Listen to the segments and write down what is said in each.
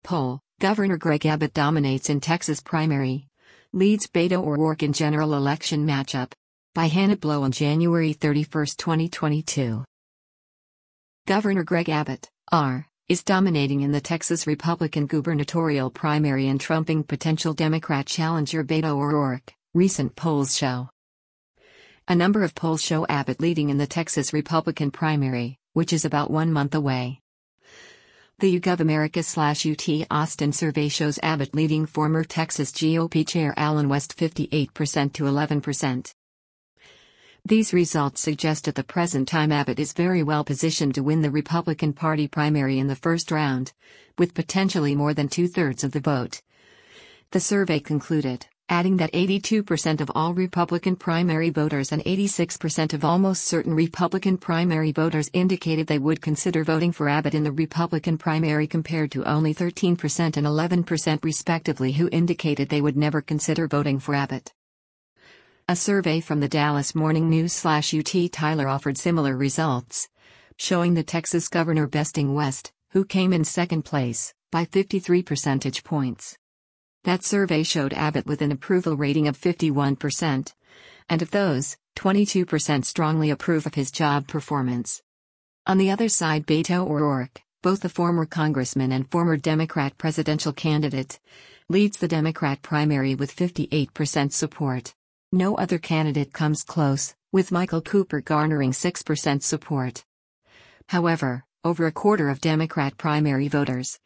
poll, Governor Greg Abbott dominates in Texas primary. Leads Beto O'Rourke in general election matchup. By Hannah Blow on January 31, 2022. Governor Greg Abbott, R., is dominating in the Texas Republican gubernatorial primary and trumping potential Democrat challenger Beto O'Rourke, recent polls show. A number of polls show Abbott leading in the Texas Republican primary, which is about 1 month away. The YouGov America/UT Austin survey shows Abbott leading former Texas GOP Chair Allen West 58% to 11%. These results suggest at the present time Abbott is very well positioned to win the Republican Party primary in the first round, with potentially more than 2/3 of the vote. The survey concluded, adding that 82% of all Republican primary voters and 86% of almost certain Republican primary voters indicated they would consider voting for Abbott in the Republican primary, compared to only 13% and 11% respectively who indicated they would never consider voting for Abbott. A survey from the Dallas Morning News/UT Tyler offered similar results, showing the Texas governor besting West, who came in second place, by 53 percentage points. That survey showed Abbott with an approval rating of 51%, and of those, 22% strongly approve of his job performance. On the other side, Beto O'Rourke, both a former congressman and former Democrat presidential candidate, leads the Democrat primary with 58% support. No other candidate comes close, with Michael Cooper garnering 6% support. However, over a quarter of Democrat primary voters,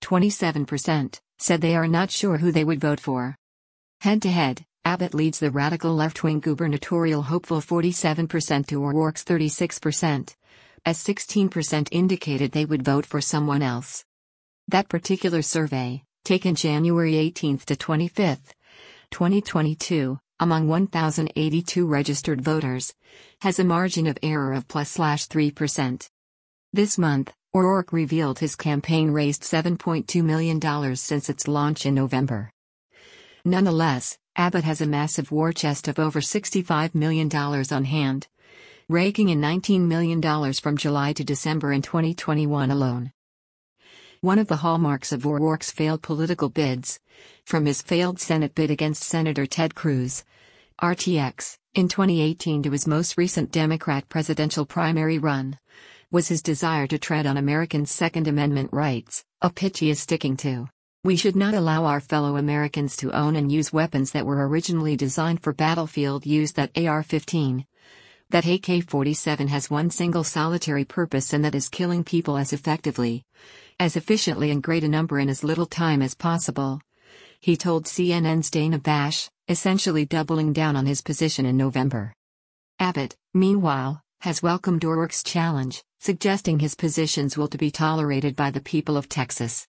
27%, said they are not sure who they would vote for. Head-to-head, Abbott leads the radical left-wing gubernatorial hopeful 47% to O'Rourke's 36%, as 16% indicated they would vote for someone else. That particular survey, taken January 18 to 25, 2022, among 1,082 registered voters, has a margin of error of +3%. This month, O'Rourke revealed his campaign raised $7.2 million since its launch in November. Nonetheless, Abbott has a massive war chest of over $65 million on hand, raking in $19 million from July to December in 2021 alone. One of the hallmarks of O'Rourke's failed political bids, from his failed Senate bid against Senator Ted Cruz, RTX, in 2018 to his most recent Democrat presidential primary run, was his desire to tread on Americans' Second Amendment rights, a pitch he is sticking to. We should not allow our fellow Americans to own and use weapons that were originally designed for battlefield use. That AR-15. That AK-47 has one single solitary purpose, and that is killing people as effectively, as efficiently, and great a number in as little time as possible, he told CNN's Dana Bash, essentially doubling down on his position in November. Abbott, meanwhile, has welcomed O'Rourke's challenge, suggesting his positions will to be tolerated by the people of Texas.